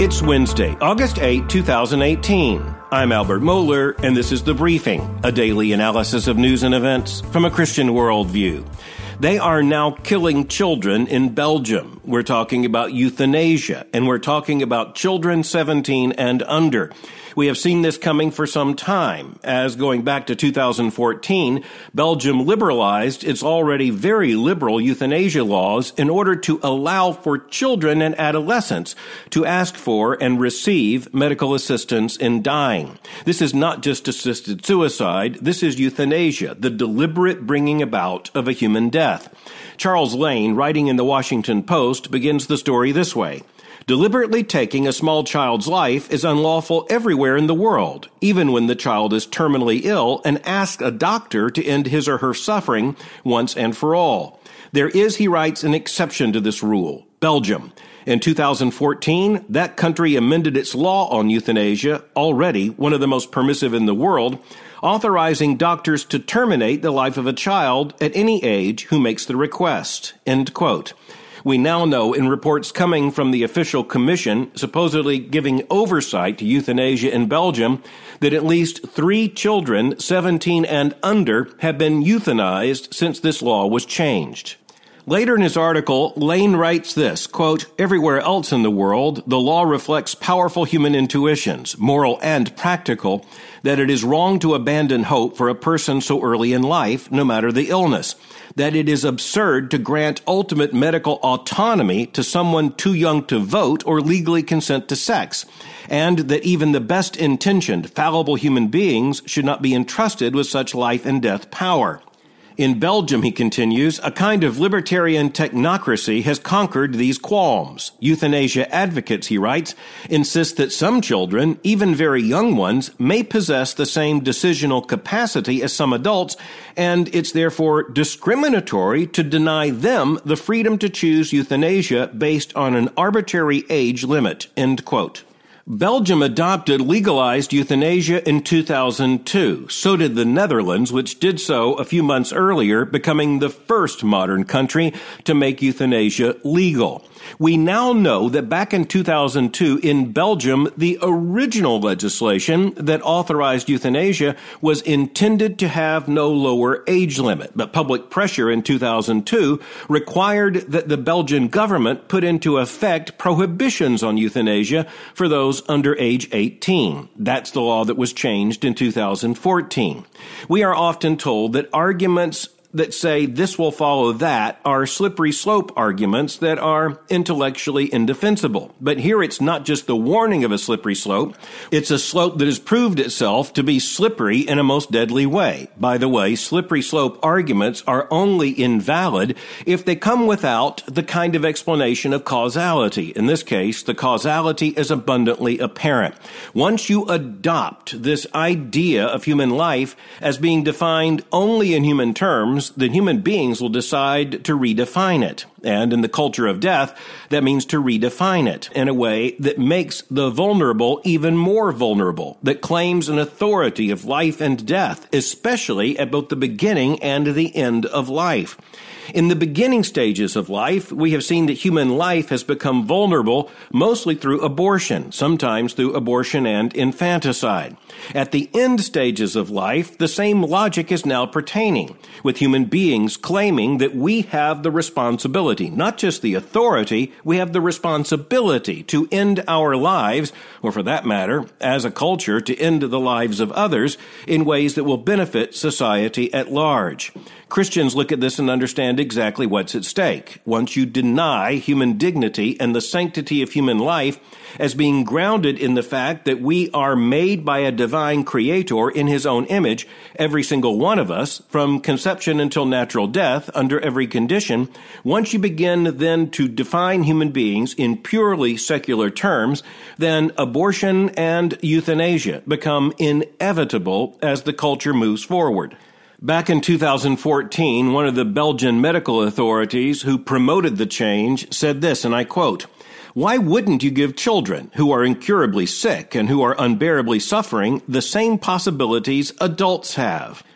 It's Wednesday, August 8, 2018. I'm Albert Mohler, and this is The Briefing, a daily analysis of news and events from a Christian worldview. They are now killing children in Belgium. We're talking about euthanasia, and we're talking about children 17 and under. We have seen this coming for some time, as going back to 2014, Belgium liberalized its already very liberal euthanasia laws in order to allow for children and adolescents to ask for and receive medical assistance in dying. This is not just assisted suicide, this is euthanasia, the deliberate bringing about of a human death. Charles Lane, writing in the Washington Post, begins the story this way. Deliberately taking a small child's life is unlawful everywhere in the world, even when the child is terminally ill and asks a doctor to end his or her suffering once and for all. There is, he writes, an exception to this rule, Belgium. In 2014, that country amended its law on euthanasia, already one of the most permissive in the world, authorizing doctors to terminate the life of a child at any age who makes the request, end quote. We now know in reports coming from the official commission supposedly giving oversight to euthanasia in Belgium that at least 3 children, 17 and under, have been euthanized since this law was changed. Later in his article, Lane writes this, quote, everywhere else in the world, the law reflects powerful human intuitions, moral and practical, that it is wrong to abandon hope for a person so early in life, no matter the illness, that it is absurd to grant ultimate medical autonomy to someone too young to vote or legally consent to sex, and that even the best-intentioned, fallible human beings should not be entrusted with such life and death power. In Belgium, he continues, a kind of libertarian technocracy has conquered these qualms. Euthanasia advocates, he writes, insist that some children, even very young ones, may possess the same decisional capacity as some adults, and it's therefore discriminatory to deny them the freedom to choose euthanasia based on an arbitrary age limit, end quote. Belgium adopted legalized euthanasia in 2002. So did the Netherlands, which did so a few months earlier, becoming the first modern country to make euthanasia legal. We now know that back in 2002 in Belgium, the original legislation that authorized euthanasia was intended to have no lower age limit, but public pressure in 2002 required that the Belgian government put into effect prohibitions on euthanasia for those under age 18. That's the law that was changed in 2014. We are often told that arguments that say this will follow that are slippery slope arguments that are intellectually indefensible. But here it's not just the warning of a slippery slope, it's a slope that has proved itself to be slippery in a most deadly way. By the way, slippery slope arguments are only invalid if they come without the kind of explanation of causality. In this case, the causality is abundantly apparent. Once you adopt this idea of human life as being defined only in human terms, then human beings will decide to redefine it. And in the culture of death, that means to redefine it in a way that makes the vulnerable even more vulnerable, that claims an authority of life and death, especially at both the beginning and the end of life. In the beginning stages of life, we have seen that human life has become vulnerable mostly through abortion, sometimes through abortion and infanticide. At the end stages of life, the same logic is now pertaining, with human beings claiming that we have the responsibility, not just the authority, we have the responsibility to end our lives, or for that matter, as a culture, to end the lives of others in ways that will benefit society at large. Christians look at this and understand exactly what's at stake. Once you deny human dignity and the sanctity of human life as being grounded in the fact that we are made by a divine creator in his own image, every single one of us, from conception until natural death, under every condition, once you begin then to define human beings in purely secular terms, then abortion and euthanasia become inevitable as the culture moves forward. Back in 2014, one of the Belgian medical authorities who promoted the change said this, and I quote, "Why wouldn't you give children who are incurably sick and who are unbearably suffering the same possibilities adults have?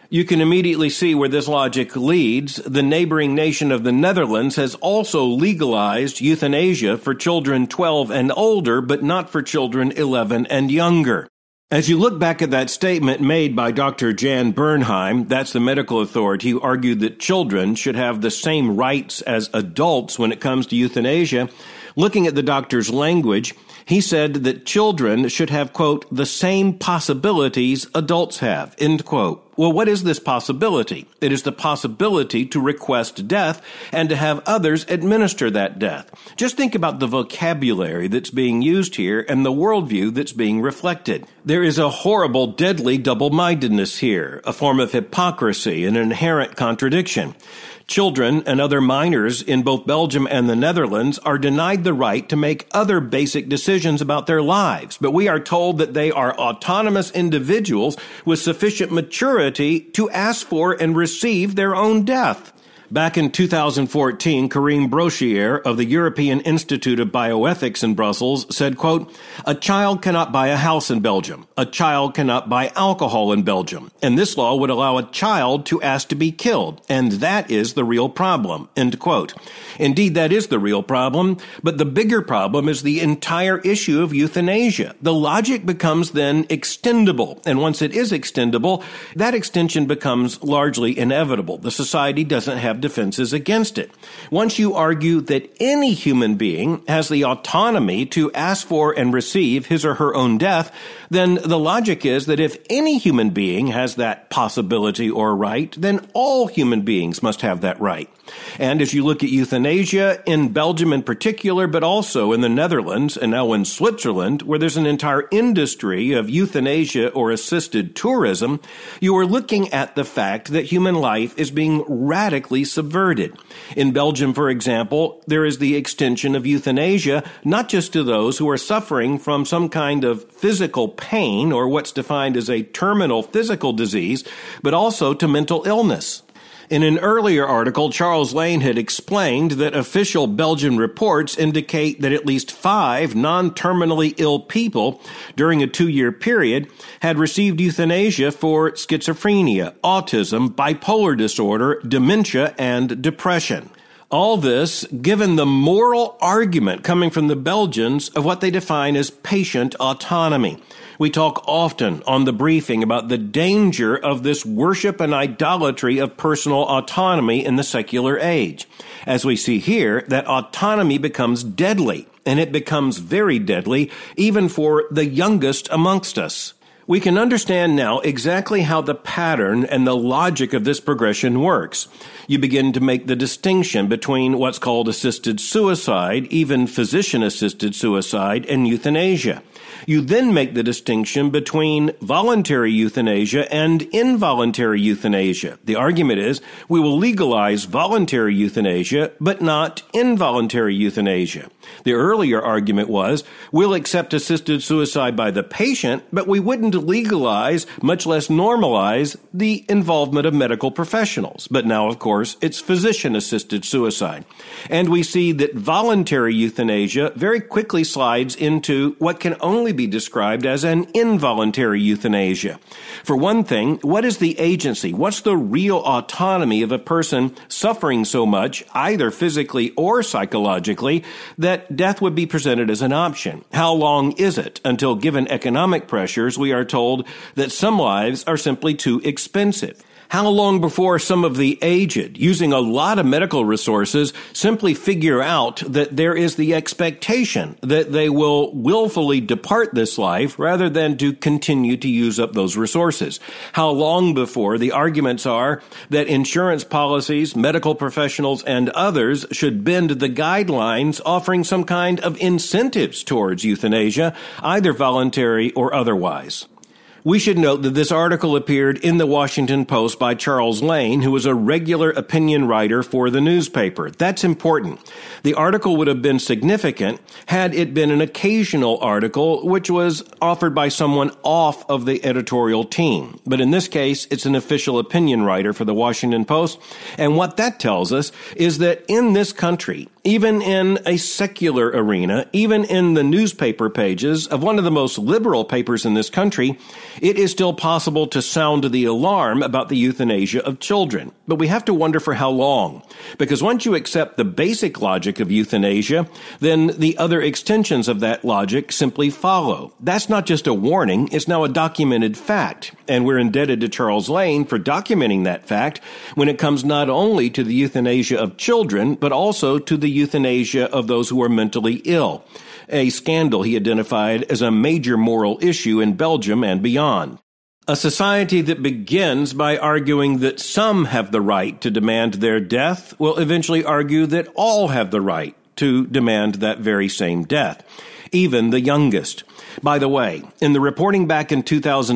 You can immediately see where this logic leads. The neighboring nation of the Netherlands has also legalized euthanasia for children 12 and older, but not for children 11 and younger. As you look back at that statement made by Dr. Jan Bernheim, that's the medical authority who argued that children should have the same rights as adults when it comes to euthanasia, looking at the doctor's language, he said that children should have, quote, the same possibilities adults have, end quote. Well, what is this possibility? It is the possibility to request death and to have others administer that death. Just think about the vocabulary that's being used here and the worldview that's being reflected. There is a horrible, deadly double-mindedness here, a form of hypocrisy, an inherent contradiction. Children and other minors in both Belgium and the Netherlands are denied the right to make other basic decisions about their lives, but we are told that they are autonomous individuals with sufficient maturity to ask for and receive their own death. Back in 2014, Karim Brochier of the European Institute of Bioethics in Brussels said, quote, a child cannot buy a house in Belgium. A child cannot buy alcohol in Belgium. And this law would allow a child to ask to be killed. And that is the real problem, end quote. Indeed, that is the real problem. But the bigger problem is the entire issue of euthanasia. The logic becomes then extendable. And once it is extendable, that extension becomes largely inevitable. The society doesn't have defenses against it. Once you argue that any human being has the autonomy to ask for and receive his or her own death, then the logic is that if any human being has that possibility or right, then all human beings must have that right. And as you look at euthanasia in Belgium in particular, but also in the Netherlands and now in Switzerland, where there's an entire industry of euthanasia or assisted tourism, you are looking at the fact that human life is being radically subverted. In Belgium, for example, there is the extension of euthanasia not just to those who are suffering from some kind of physical pain or what's defined as a terminal physical disease, but also to mental illness. In an earlier article, Charles Lane had explained that official Belgian reports indicate that at least 5 non-terminally ill people during a 2-year period had received euthanasia for schizophrenia, autism, bipolar disorder, dementia, and depression. All this given the moral argument coming from the Belgians of what they define as patient autonomy. We talk often on the briefing about the danger of this worship and idolatry of personal autonomy in the secular age. As we see here, that autonomy becomes deadly, and it becomes very deadly even for the youngest amongst us. We can understand now exactly how the pattern and the logic of this progression works. You begin to make the distinction between what's called assisted suicide, even physician-assisted suicide, and euthanasia. You then make the distinction between voluntary euthanasia and involuntary euthanasia. The argument is we will legalize voluntary euthanasia, but not involuntary euthanasia. The earlier argument was we'll accept assisted suicide by the patient, but we wouldn't legalize, much less normalize, the involvement of medical professionals. But now, of course, it's physician-assisted suicide. And we see that voluntary euthanasia very quickly slides into what can only be described as an involuntary euthanasia. For one thing, what is the agency? What's the real autonomy of a person suffering so much, either physically or psychologically, that death would be presented as an option? How long is it until, given economic pressures, we are told that some lives are simply too expensive? How long before some of the aged, using a lot of medical resources, simply figure out that there is the expectation that they will willfully depart this life rather than to continue to use up those resources? How long before the arguments are that insurance policies, medical professionals, and others should bend the guidelines offering some kind of incentives towards euthanasia, either voluntary or otherwise? We should note that this article appeared in the Washington Post by Charles Lane, who was a regular opinion writer for the newspaper. That's important. The article would have been significant had it been an occasional article which was offered by someone off of the editorial team. But in this case, it's an official opinion writer for the Washington Post. And what that tells us is that in this country, even in a secular arena, even in the newspaper pages of one of the most liberal papers in this country, it is still possible to sound the alarm about the euthanasia of children. But we have to wonder for how long. Because once you accept the basic logic of euthanasia, then the other extensions of that logic simply follow. That's not just a warning, it's now a documented fact. And we're indebted to Charles Lane for documenting that fact when it comes not only to the euthanasia of children, but also to the euthanasia of those who are mentally ill, a scandal he identified as a major moral issue in Belgium and beyond. A society that begins by arguing that some have the right to demand their death will eventually argue that all have the right to demand that very same death, even the youngest. By the way, in the reporting back in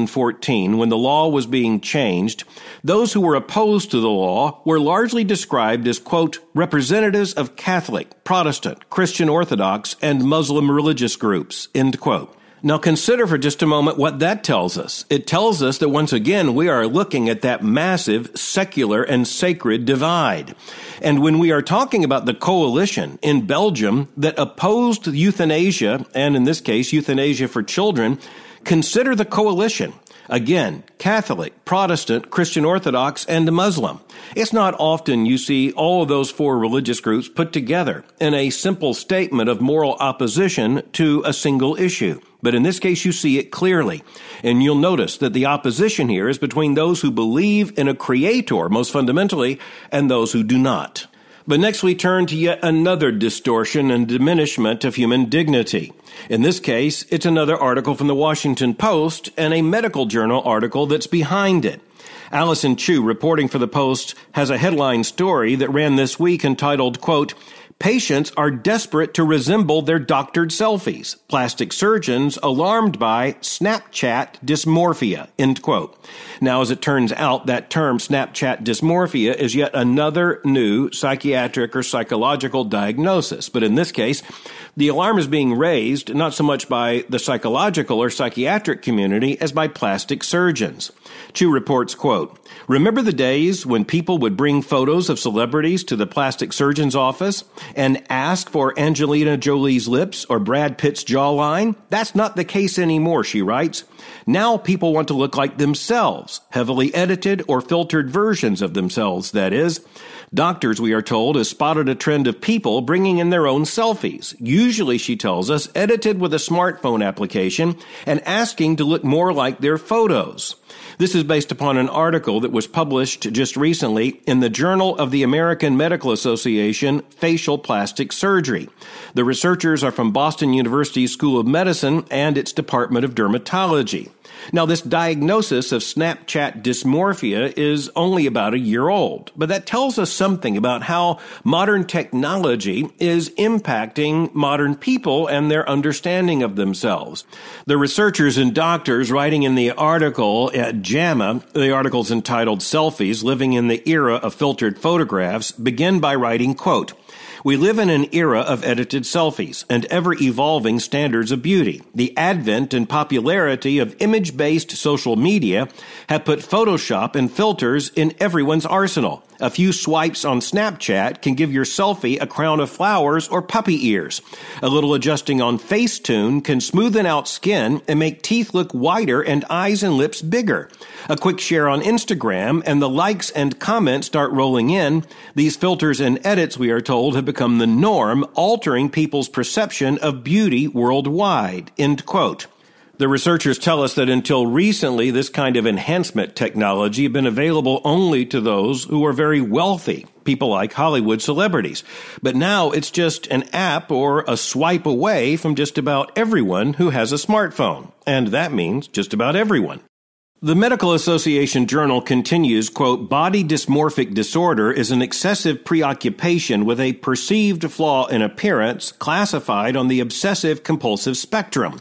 2014, when the law was being changed, those who were opposed to the law were largely described as, quote, representatives of Catholic, Protestant, Christian Orthodox, and Muslim religious groups, end quote. Now consider for just a moment what that tells us. It tells us that once again we are looking at that massive secular and sacred divide. And when we are talking about the coalition in Belgium that opposed euthanasia, and in this case euthanasia for children, consider the coalition. Again, Catholic, Protestant, Christian Orthodox, and Muslim. It's not often you see all of those four religious groups put together in a simple statement of moral opposition to a single issue. But in this case, you see it clearly. And you'll notice that the opposition here is between those who believe in a creator, most fundamentally, and those who do not. But next we turn to yet another distortion and diminishment of human dignity. In this case, it's another article from the Washington Post and a medical journal article that's behind it. Allison Chu, reporting for the Post, has a headline story that ran this week entitled, quote, patients are desperate to resemble their doctored selfies. Plastic surgeons alarmed by Snapchat dysmorphia, end quote. Now, as it turns out, that term Snapchat dysmorphia is yet another new psychiatric or psychological diagnosis. But in this case, the alarm is being raised not so much by the psychological or psychiatric community as by plastic surgeons. Chu reports, quote, remember the days when people would bring photos of celebrities to the plastic surgeon's office and ask for Angelina Jolie's lips or Brad Pitt's jawline? That's not the case anymore, she writes. Now people want to look like themselves, heavily edited or filtered versions of themselves, that is. Doctors, we are told, have spotted a trend of people bringing in their own selfies, usually, she tells us, edited with a smartphone application and asking to look more like their photos. This is based upon an article that was published just recently in the Journal of the American Medical Association, Facial Plastic Surgery. The researchers are from Boston University School of Medicine and its Department of Dermatology. Now, this diagnosis of Snapchat dysmorphia is only about a year old, but that tells us something about how modern technology is impacting modern people and their understanding of themselves. The researchers and doctors writing in the article at JAMA, the article's entitled Selfies, Living in the Era of Filtered Photographs, begin by writing, quote, we live in an era of edited selfies and ever-evolving standards of beauty. The advent and popularity of image-based social media have put Photoshop and filters in everyone's arsenal. A few swipes on Snapchat can give your selfie a crown of flowers or puppy ears. A little adjusting on Facetune can smoothen out skin and make teeth look whiter and eyes and lips bigger. A quick share on Instagram and the likes and comments start rolling in. These filters and edits, we are told, have become the norm, altering people's perception of beauty worldwide, end quote. The researchers tell us that until recently, this kind of enhancement technology had been available only to those who are very wealthy, people like Hollywood celebrities. But now it's just an app or a swipe away from just about everyone who has a smartphone. And that means just about everyone. The Medical Association Journal continues, quote, body dysmorphic disorder is an excessive preoccupation with a perceived flaw in appearance classified on the obsessive-compulsive spectrum.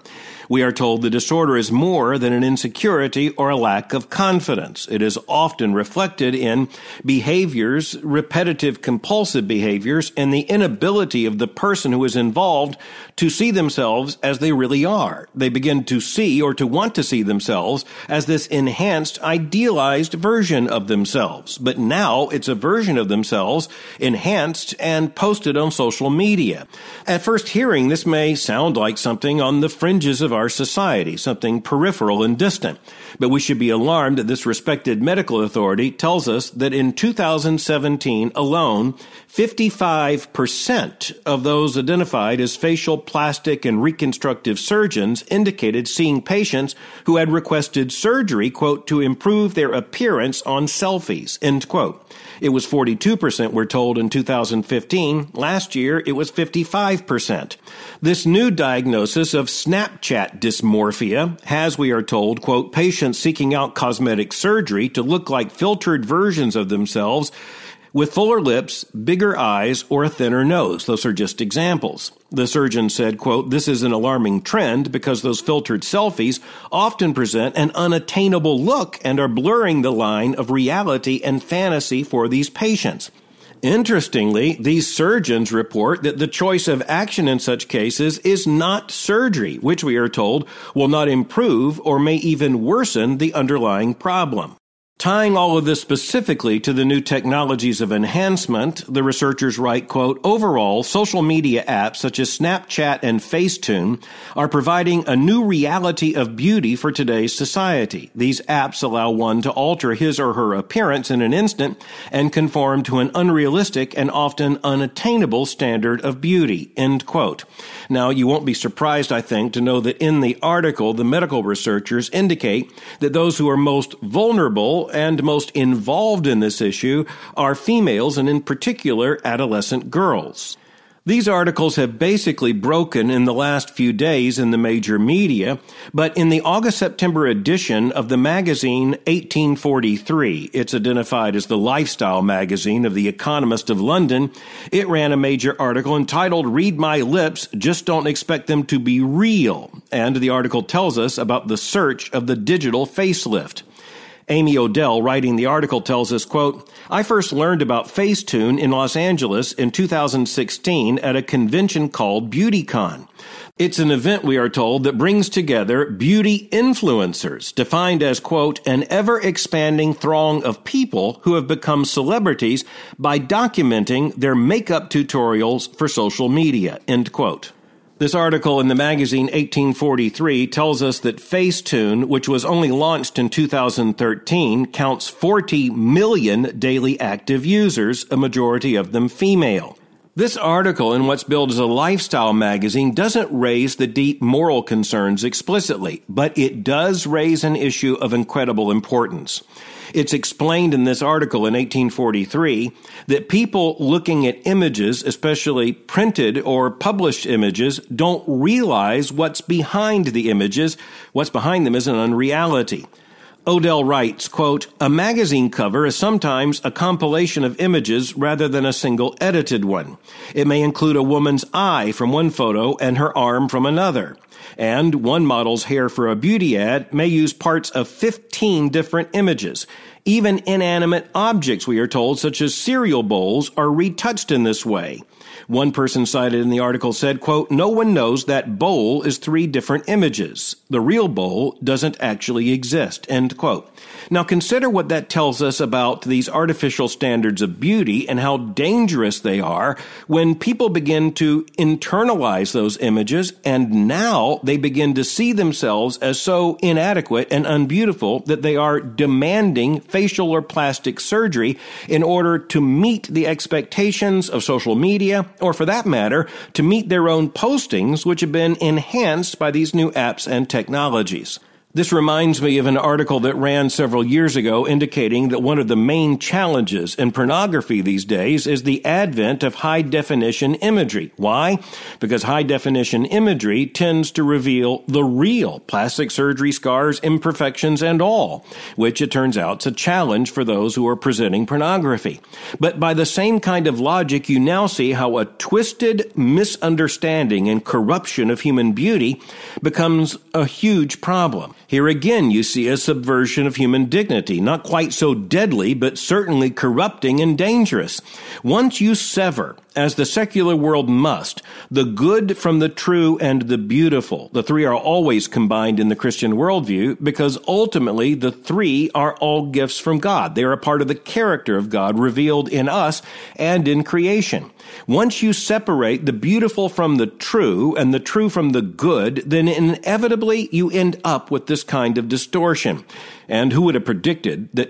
We are told the disorder is more than an insecurity or a lack of confidence. It is often reflected in behaviors, repetitive compulsive behaviors, and the inability of the person who is involved to see themselves as they really are. They begin to see or to want to see themselves as this enhanced, idealized version of themselves. But now it's a version of themselves enhanced and posted on social media. At first hearing, this may sound like something on the fringes of our society, something peripheral and distant. But we should be alarmed that this respected medical authority tells us that in 2017 alone, 55% of those identified as facial, plastic, and reconstructive surgeons indicated seeing patients who had requested surgery, quote, to improve their appearance on selfies, end quote. It was 42%, we're told, in 2015. Last year, it was 55%. This new diagnosis of Snapchat dysmorphia has, we are told, quote, patients seeking out cosmetic surgery to look like filtered versions of themselves with fuller lips, bigger eyes, or a thinner nose. Those are just examples. The surgeon said, quote, this is an alarming trend because those filtered selfies often present an unattainable look and are blurring the line of reality and fantasy for these patients. Interestingly, these surgeons report that the choice of action in such cases is not surgery, which we are told will not improve or may even worsen the underlying problem. Tying all of this specifically to the new technologies of enhancement, the researchers write, quote, overall, social media apps such as Snapchat and Facetune are providing a new reality of beauty for today's society. These apps allow one to alter his or her appearance in an instant and conform to an unrealistic and often unattainable standard of beauty, end quote. Now, you won't be surprised, I think, to know that in the article, the medical researchers indicate that those who are most vulnerable and most involved in this issue are females, and in particular, adolescent girls. These articles have basically broken in the last few days in the major media, but in the August-September edition of the magazine 1843, it's identified as the lifestyle magazine of The Economist of London, it ran a major article entitled, Read My Lips, Just Don't Expect Them to Be Real. And the article tells us about the search of the digital facelift. Amy Odell, writing the article, tells us, quote, I first learned about Facetune in Los Angeles in 2016 at a convention called BeautyCon. It's an event, we are told, that brings together beauty influencers, defined as, quote, an ever-expanding throng of people who have become celebrities by documenting their makeup tutorials for social media, end quote. This article in the magazine 1843 tells us that Facetune, which was only launched in 2013, counts 40 million daily active users, a majority of them female. This article in what's billed as a lifestyle magazine doesn't raise the deep moral concerns explicitly, but it does raise an issue of incredible importance. It's explained in this article in 1843 that people looking at images, especially printed or published images, don't realize what's behind the images. What's behind them is an unreality. Odell writes, quote, a magazine cover is sometimes a compilation of images rather than a single edited one. It may include a woman's eye from one photo and her arm from another. And one model's hair for a beauty ad may use parts of 15 different images. Even inanimate objects, we are told, such as cereal bowls, are retouched in this way. One person cited in the article said, quote, no one knows that bowl is 3 different images. The real bowl doesn't actually exist, end quote. Now consider what that tells us about these artificial standards of beauty and how dangerous they are when people begin to internalize those images, and now they begin to see themselves as so inadequate and unbeautiful that they are demanding facial or plastic surgery in order to meet the expectations of social media, or for that matter, to meet their own postings, which have been enhanced by these new apps and technologies. This reminds me of an article that ran several years ago indicating that one of the main challenges in pornography these days is the advent of high-definition imagery. Why? Because high-definition imagery tends to reveal the real plastic surgery scars, imperfections, and all, which it turns out is a challenge for those who are presenting pornography. But by the same kind of logic, you now see how a twisted misunderstanding and corruption of human beauty becomes a huge problem. Here again, you see a subversion of human dignity, not quite so deadly, but certainly corrupting and dangerous. Once you sever, as the secular world must, the good from the true and the beautiful, the three are always combined in the Christian worldview because ultimately the three are all gifts from God. They are a part of the character of God revealed in us and in creation. Once you separate the beautiful from the true and the true from the good, then inevitably you end up with this kind of distortion. And who would have predicted that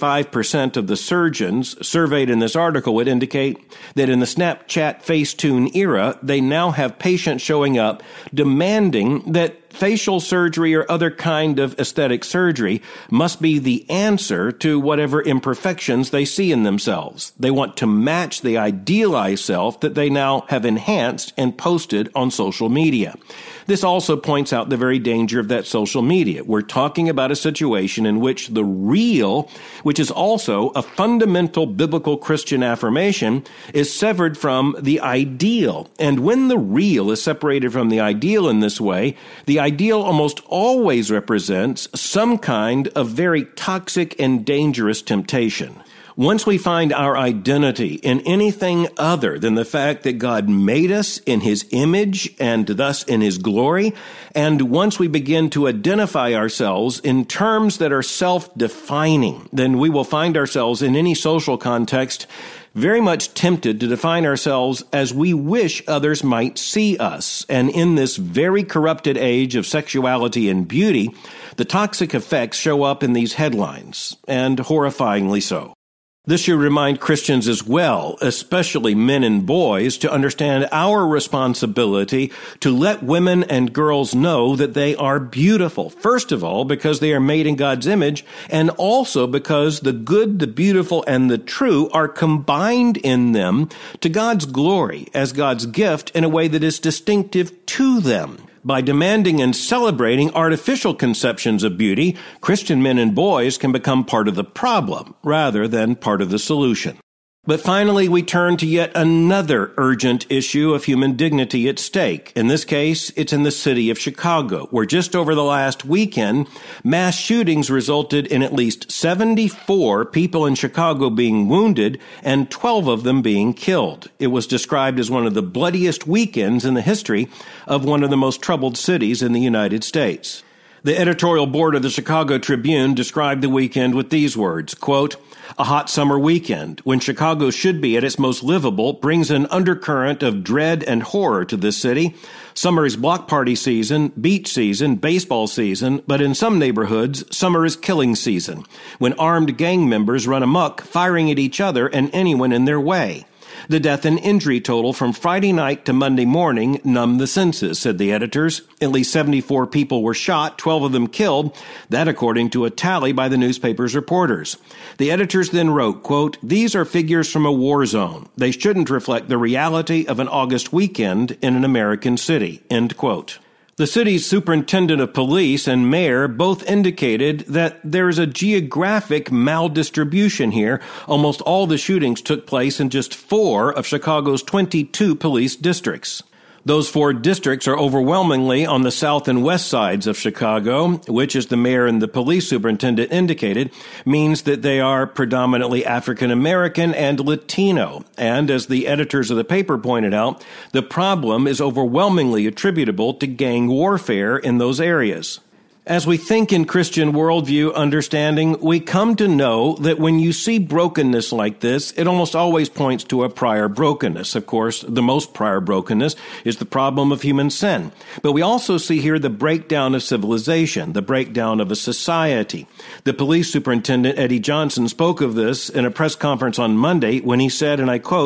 55% of the surgeons surveyed in this article would indicate that in the Snapchat Facetune era, they now have patients showing up demanding that facial surgery or other kind of aesthetic surgery must be the answer to whatever imperfections they see in themselves. They want to match the idealized self that they now have enhanced and posted on social media. This also points out the very danger of that social media. We're talking about a situation in which the real, which is also a fundamental biblical Christian affirmation, is severed from the ideal. And when the real is separated from the ideal in this way, the ideal almost always represents some kind of very toxic and dangerous temptation. Once we find our identity in anything other than the fact that God made us in His image and thus in His glory, and once we begin to identify ourselves in terms that are self-defining, then we will find ourselves in any social context very much tempted to define ourselves as we wish others might see us. And in this very corrupted age of sexuality and beauty, the toxic effects show up in these headlines, and horrifyingly so. This should remind Christians as well, especially men and boys, to understand our responsibility to let women and girls know that they are beautiful. First of all, because they are made in God's image, and also because the good, the beautiful, and the true are combined in them to God's glory as God's gift in a way that is distinctive to them. By demanding and celebrating artificial conceptions of beauty, Christian men and boys can become part of the problem rather than part of the solution. But finally, we turn to yet another urgent issue of human dignity at stake. In this case, it's in the city of Chicago, where just over the last weekend, mass shootings resulted in at least 74 people in Chicago being wounded and 12 of them being killed. It was described as one of the bloodiest weekends in the history of one of the most troubled cities in the United States. The editorial board of the Chicago Tribune described the weekend with these words, quote, "A hot summer weekend, when Chicago should be at its most livable, brings an undercurrent of dread and horror to this city. Summer is block party season, beach season, baseball season, but in some neighborhoods, summer is killing season, when armed gang members run amok, firing at each other and anyone in their way. The death and injury total from Friday night to Monday morning numb the senses," said the editors. At least 74 people were shot, 12 of them killed, that according to a tally by the newspaper's reporters. The editors then wrote, quote, "These are figures from a war zone. They shouldn't reflect the reality of an August weekend in an American city," end quote. The city's superintendent of police and mayor both indicated that there is a geographic maldistribution here. Almost all the shootings took place in just 4 of Chicago's 22 police districts. Those 4 districts are overwhelmingly on the south and west sides of Chicago, which, as the mayor and the police superintendent indicated, means that they are predominantly African American and Latino. And as the editors of the paper pointed out, the problem is overwhelmingly attributable to gang warfare in those areas. As we think in Christian worldview understanding, we come to know that when you see brokenness like this, it almost always points to a prior brokenness. Of course, the most prior brokenness is the problem of human sin. But we also see here the breakdown of civilization, the breakdown of a society. The police superintendent, Eddie Johnson, spoke of this in a press conference on Monday when he said, and I quote,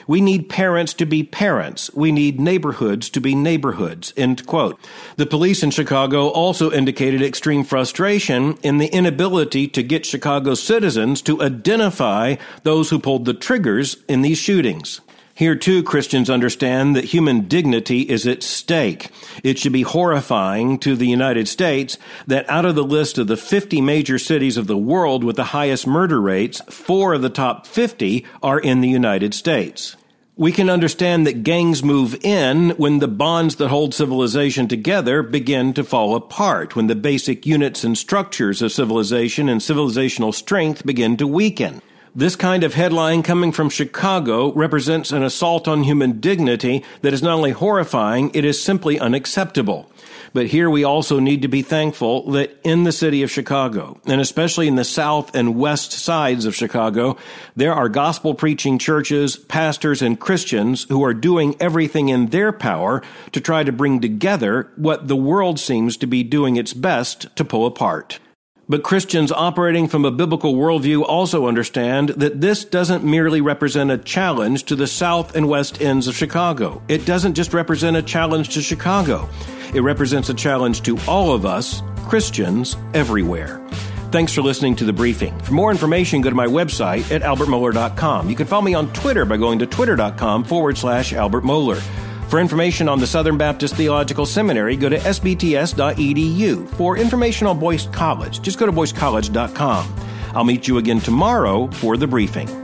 We need parents to be parents. We need neighborhoods to be neighborhoods, end quote. The police in Chicago also indicated extreme frustration in the inability to get Chicago citizens to identify those who pulled the triggers in these shootings. Here, too, Christians understand that human dignity is at stake. It should be horrifying to the United States that out of the list of the 50 major cities of the world with the highest murder rates, 4 of the top 50 are in the United States. We can understand that gangs move in when the bonds that hold civilization together begin to fall apart, when the basic units and structures of civilization and civilizational strength begin to weaken. This kind of headline coming from Chicago represents an assault on human dignity that is not only horrifying, it is simply unacceptable. But here we also need to be thankful that in the city of Chicago, and especially in the south and west sides of Chicago, there are gospel-preaching churches, pastors, and Christians who are doing everything in their power to try to bring together what the world seems to be doing its best to pull apart. But Christians operating from a biblical worldview also understand that this doesn't merely represent a challenge to the south and west ends of Chicago. It doesn't just represent a challenge to Chicago. It represents a challenge to all of us, Christians everywhere. Thanks for listening to The Briefing. For more information, go to my website at albertmohler.com. You can follow me on Twitter by going to twitter.com/Albert Mohler. For information on the Southern Baptist Theological Seminary, go to sbts.edu. For information on Boyce College, just go to boycecollege.com. I'll meet you again tomorrow for The Briefing.